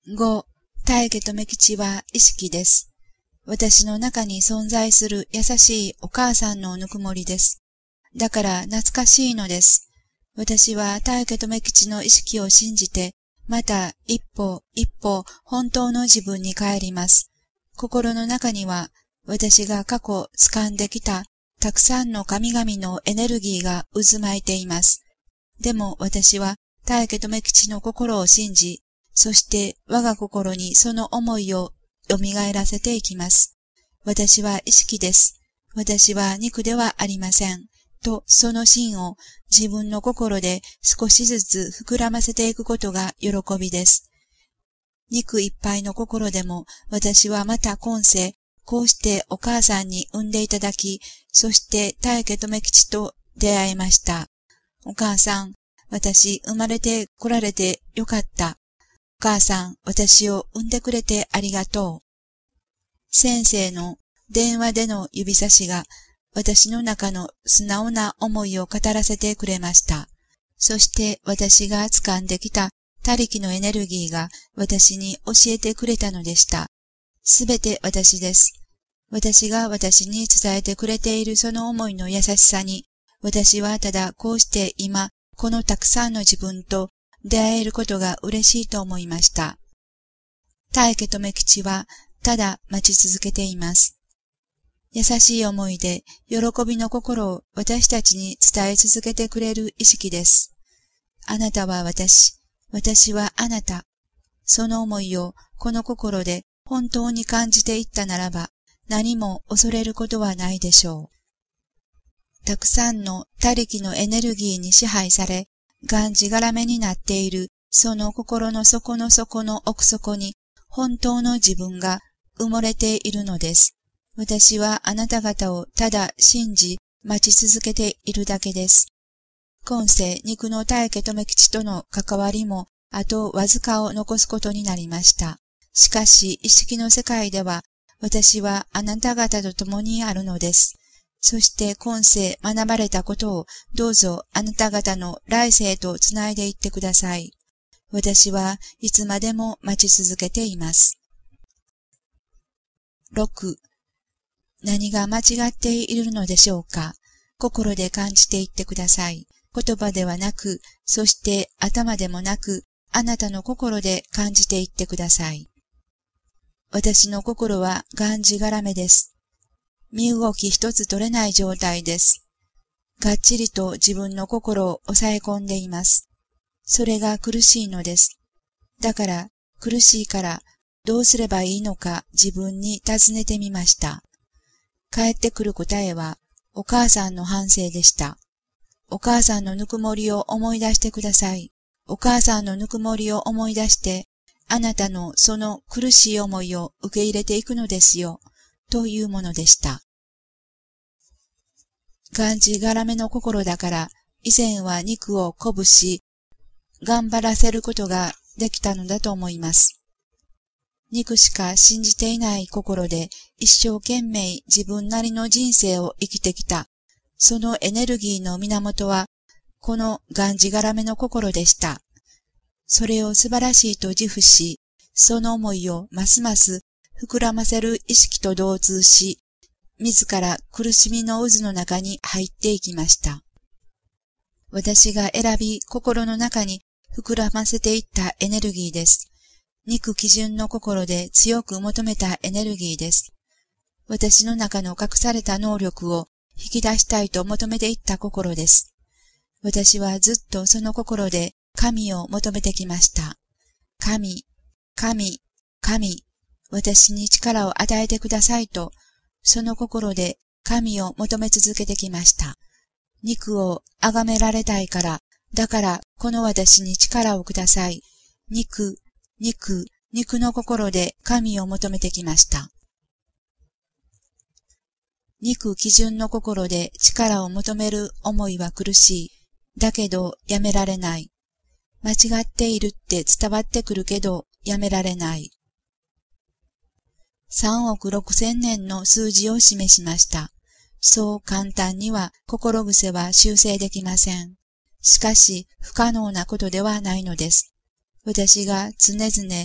5、大家留吉は意識です。私の中に存在する優しいお母さんのぬくもりです。だから懐かしいのです。私は大家留吉の意識を信じて、また一歩一歩本当の自分に帰ります。心の中には私が過去掴んできたたくさんの神々のエネルギーが渦巻いています。でも私は大家留吉の心を信じ、そして我が心にその思いを蘇らせていきます。私は意識です。私は肉ではありません。とその芯を自分の心で少しずつ膨らませていくことが喜びです。肉いっぱいの心でも私はまた今世、こうしてお母さんに産んでいただき、そして大家留吉と出会いました。お母さん、私生まれて来られてよかった。お母さん、私を産んでくれてありがとう。先生の電話での指差しが私の中の素直な思いを語らせてくれました。そして私が掴んできた他力のエネルギーが私に教えてくれたのでした。すべて私です。私が私に伝えてくれているその思いの優しさに、私はただこうして今、このたくさんの自分と出会えることが嬉しいと思いました。大家留吉はただ待ち続けています。優しい思いで喜びの心を私たちに伝え続けてくれる意識です。あなたは私、私はあなた。その思いをこの心で本当に感じていったならば、何も恐れることはないでしょう。たくさんの他力のエネルギーに支配され、がんじがらめになっているその心の底の底の奥底に本当の自分が埋もれているのです。私はあなた方をただ信じ待ち続けているだけです。今世肉の大家留吉との関わりもあとわずかを残すことになりました。しかし意識の世界では私はあなた方と共にあるのです。そして今世学ばれたことをどうぞあなた方の来世とつないでいってください。私はいつまでも待ち続けています。6. 何が間違っているのでしょうか。心で感じていってください。言葉ではなく、そして頭でもなく、あなたの心で感じていってください。私の心はがんじがらめです。身動き一つ取れない状態です。がっちりと自分の心を抑え込んでいます。それが苦しいのです。だから苦しいからどうすればいいのか自分に尋ねてみました。返ってくる答えはお母さんの反省でした。お母さんのぬくもりを思い出してください。お母さんのぬくもりを思い出して、あなたのその苦しい思いを受け入れていくのですよ、というものでした。がんじがらめの心だから、以前は肉を鼓舞し、頑張らせることができたのだと思います。肉しか信じていない心で一生懸命自分なりの人生を生きてきた。そのエネルギーの源は、このがんじがらめの心でした。それを素晴らしいと自負し、その思いをますます膨らませる意識と同通し、自ら苦しみの渦の中に入っていきました。私が選び心の中に膨らませていったエネルギーです。肉基準の心で強く求めたエネルギーです。私の中の隠された能力を引き出したいと求めていった心です。私はずっとその心で神を求めてきました。神、神、神、私に力を与えてくださいと、その心で神を求め続けてきました。肉を崇められたいから、だからこの私に力をください。肉の心で神を求めてきました。肉基準の心で力を求める思いは苦しい。だけどやめられない。間違っているって伝わってくるけどやめられない。3億6千年の数字を示しました。そう簡単には心癖は修正できません。しかし不可能なことではないのです。私が常々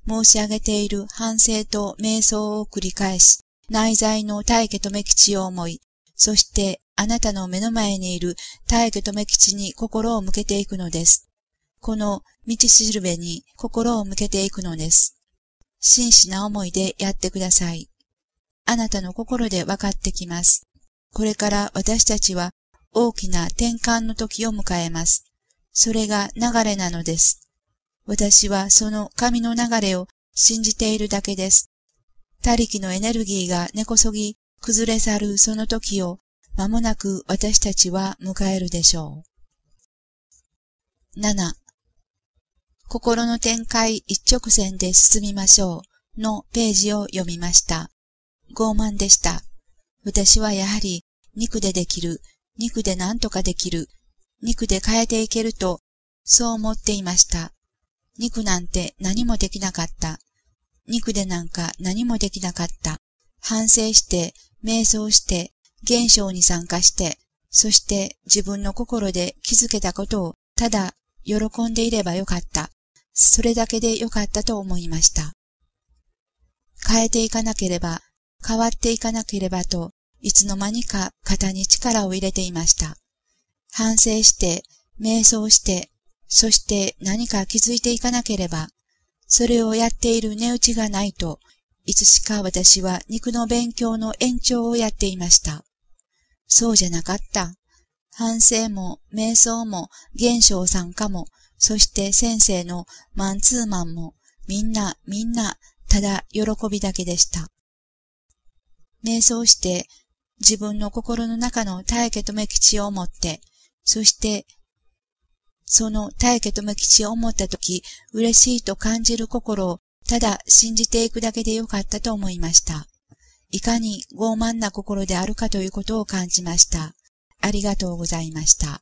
申し上げている反省と瞑想を繰り返し、内在の大家留吉を思い、そしてあなたの目の前にいる大家留吉に心を向けていくのです。この道しるべに心を向けていくのです。真摯な思いでやってください。あなたの心で分かってきます。これから私たちは大きな転換の時を迎えます。それが流れなのです。私はその神の流れを信じているだけです。他力のエネルギーが根こそぎ崩れ去るその時を間もなく私たちは迎えるでしょう。7. 心の展開一直線で進みましょうのページを読みました。傲慢でした。私はやはり肉でできる、肉で何とかできる、肉で変えていけると、そう思っていました。肉なんて何もできなかった。肉でなんか何もできなかった。反省して、瞑想して、現象に参加して、そして自分の心で気づけたことをただ喜んでいればよかった。それだけでよかったと思いました。変えていかなければ、変わっていかなければと、いつの間にか肩に力を入れていました。反省して、瞑想して、そして何か気づいていかなければ、それをやっている値打ちがないと、いつしか私は肉の勉強の延長をやっていました。そうじゃなかった。反省も瞑想も現象参加も、そして先生のマンツーマンも、みんな、ただ喜びだけでした。瞑想して、自分の心の中の大家留吉を思って、そして、その大家留吉を思ったとき、嬉しいと感じる心をただ信じていくだけでよかったと思いました。いかに傲慢な心であるかということを感じました。ありがとうございました。